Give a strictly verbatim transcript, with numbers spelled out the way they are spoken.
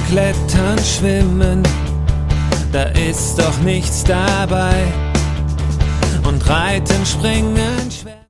Klettern, Schwimmen, da ist doch nichts dabei. Und Reiten, Springen, Schwimmen.